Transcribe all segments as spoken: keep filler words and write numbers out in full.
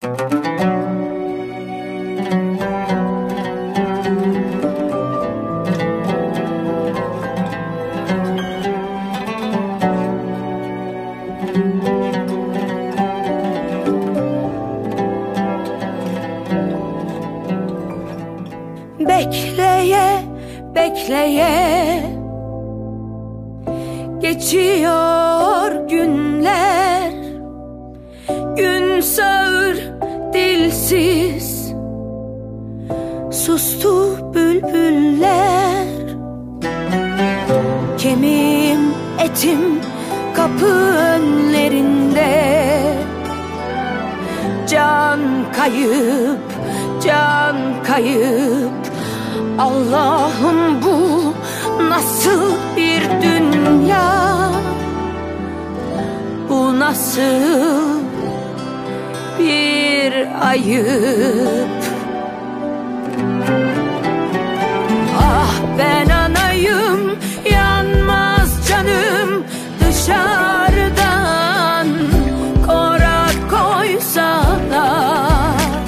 Bekleye, bekleye geçiyor günler. Gün sağır, dilsiz, sustu bülbüller. Kemiğim, etim kapı önlerinde. Can kayıp, can kayıp. Allah'ım bu nasıl bir dünya? Bu nasıl bir ayıp? Ah ben anayım, yanmaz canım dışarıdan kora koysalar.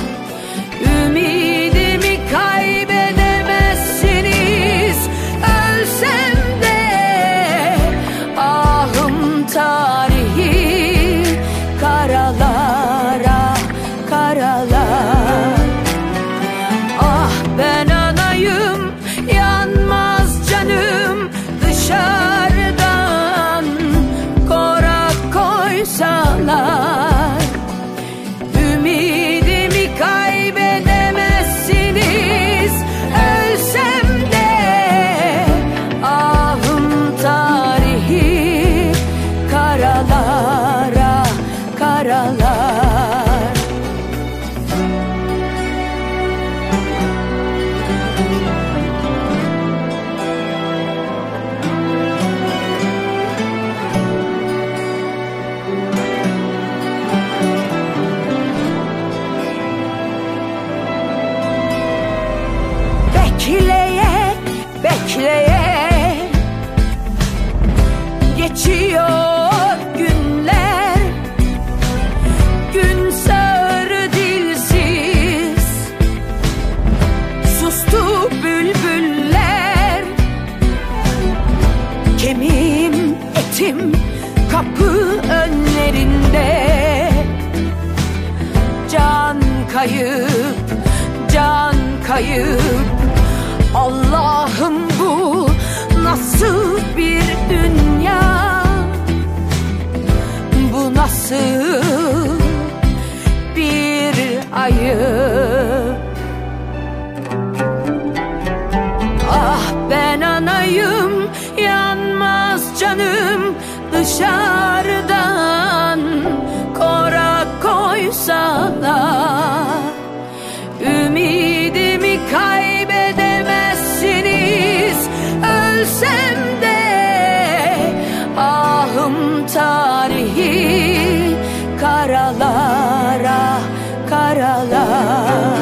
Ümidimi kaybedemezsiniz, ölsem de ahım tarihi karalara, karalar. Ah ben anayım, yanmaz canım dışarıdan kora koysalar. Ümidimi kaybedemezsiniz, ölsem de ahım tarihi karalara, karalar. Bekleye, bekleye geçiyor günler. Gün sağır, dilsiz, sustu bülbüller. Kemiğim, etim kapı önlerinde. Can kayıp, can kayıp. Allah'ım bu nasıl bir dünya? Bu nasıl bir ayıp? Ah ben anayım, yanmaz canım dışarıdan kora koysalar. Ümidimi kaybedemezsiniz, ölsem de ahım tarihi karalara, karalar.